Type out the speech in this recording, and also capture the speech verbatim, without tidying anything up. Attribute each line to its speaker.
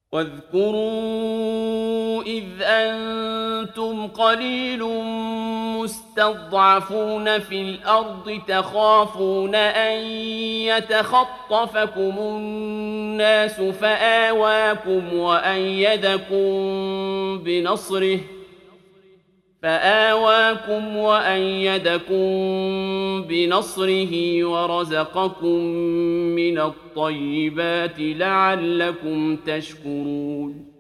Speaker 1: واذكروا إذ أنتم قليل مستضعفون في الأرض تخافون أن يتخطفكم الناس فآواكم وأيدكم بنصره فآواكم وأيدكم بنصره ورزقكم من الطيبات لعلكم تشكرون